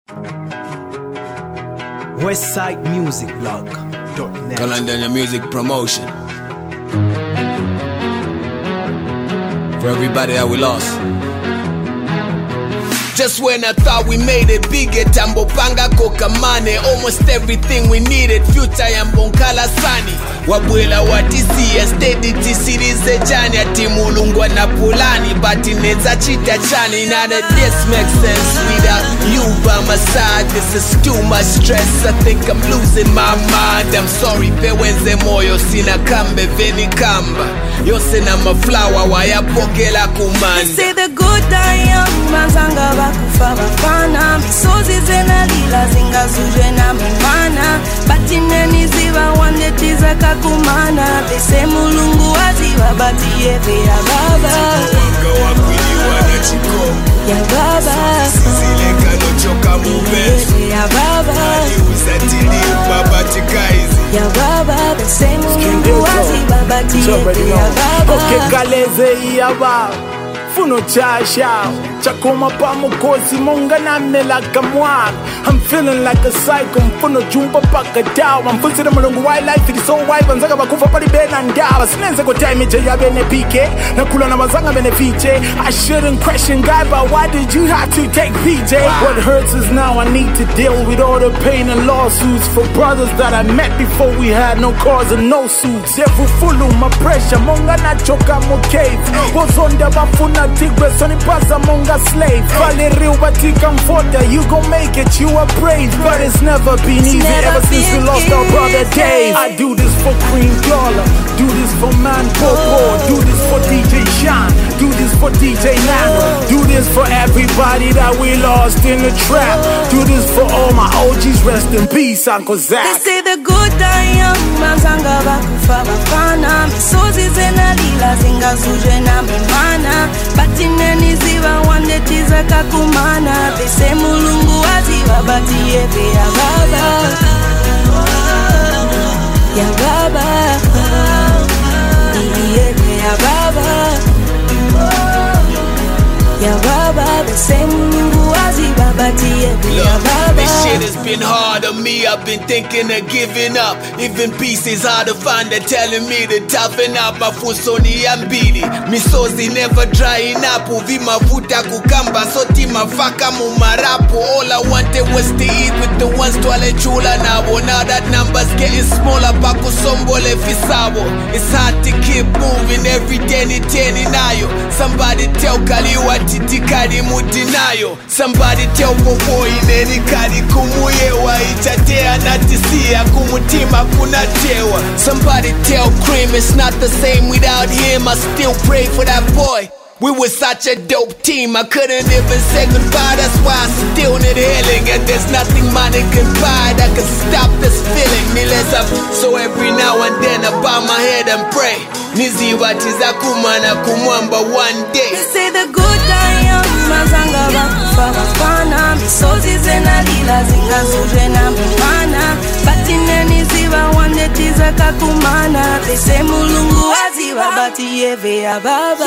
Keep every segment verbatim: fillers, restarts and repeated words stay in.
Westside Music Blog dot net. Kalandanya Music Promotion. For everybody that we lost. Just when I thought we made it big, Tambo Panga Kokamane, almost everything we needed, future Yambonkala Sani. Wabwela watisi, steady tisiri zejani, Timulungwa na Pulani, but in it's a chita chani. None of this makes sense without you by my side. This is too much stress, I think I'm losing my mind. I'm sorry, peweze moyo, sina kambe, veni kamba. Yose na maflower, waya pokela kumanda. They say the good die young, mazanga bakufa bafana. Misozi zena lila zinga zuje na mimana. Batine niziva wande tiza kakumana. They say mulungu waziva bati yeve ya baba. Wanga wakwili wana chiko ya baba. Sizile kano choka mubesu ya baba. Nani uzatili baba chikaizi ya baba. They say mulungu waziva bati yeve ya baba. Okay, kaleze ya baba Funo chasha Chakoma pa mukosi Monga na mela kamwag I'm feeling like a psycho Mfuno jumpa paka dawa Mfusira mulungu wildlife It is so wild Wanzaga bakufa pali bena ndawa Sinenze kwa time ya bene pike Nakula na wazanga bene fiche I shouldn't question God But why did you have to take P J? What hurts is now I need to deal with all the pain and lawsuits For brothers that I met before we had no cars and no suits Efu fulu my pressure Monga na choka mo cave Wazonda bafuna tigwe Soni pasa monga slave Valerie watika mfota You gon' make it, you are brave But it's never been easy never Ever since we lost our brother Dave I do this for Cream Dollar Do this for Man Popo Do this for D J Sean Do this for D J Nano Do this for everybody that we lost in the trap Do this for all my O Gs Rest in peace, Uncle Zach. They say the good die young Mazanga bakufa bafana Misozi zena lila zinga zuje na mimana Batine niziva wande tiza kakumana They say mulungu waziva bati yeve ya baba Ya baba Yeve ya baba Ya baba They say mulungu waziva bati yeve ya baba This shit has been hard on me, I've been thinking of giving up. Even peace is hard to find, they're telling me to toughen up. Mafusoni ambili, misozi never drying up. Uvi mafuta kukamba, soti mafaka mumarapu. All I wanted was to eat with the ones twale chula nabo. Now that number's getting smaller, paku sombole fisabo. It's hard to keep moving every day, ni teni nayo. Somebody tell Kaliwa titi kari mutinayo. Somebody tell Popo ineni kari kumuyewa itatea natisia kumutima kunatewa. Somebody tell Cream it's not the same without him. I still pray for that boy. We were such a dope team, I couldn't even say goodbye. That's why I still need healing. And there's nothing money can buy that can stop this feeling. Nileza, so every now and then I bow my head and pray. Nizi watiza kumana kumwamba one day. They say the good die young Mazanga bakufa bafana Misozi zena lila zinga zuje na mimana Batine niziva wande tiza kakumana They say mulungu waziva bati yeve ya baba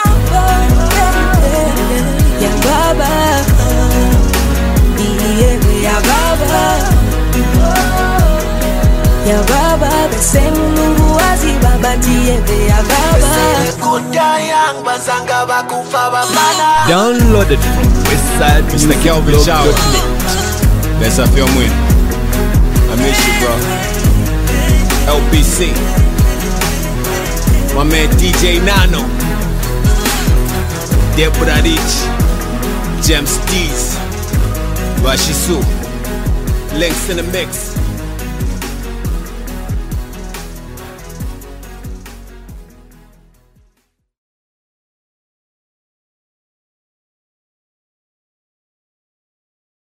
Ya baba Yeve ya baba Ya baba They say mulungu waziva bati yeve ya baba Downloaded from Westside Mister Kelvin Shower. That's up your win. I miss you, bro. L B C. My man D J Nano. Deborah Rich. James Dees. Rashisu. Links in the mix.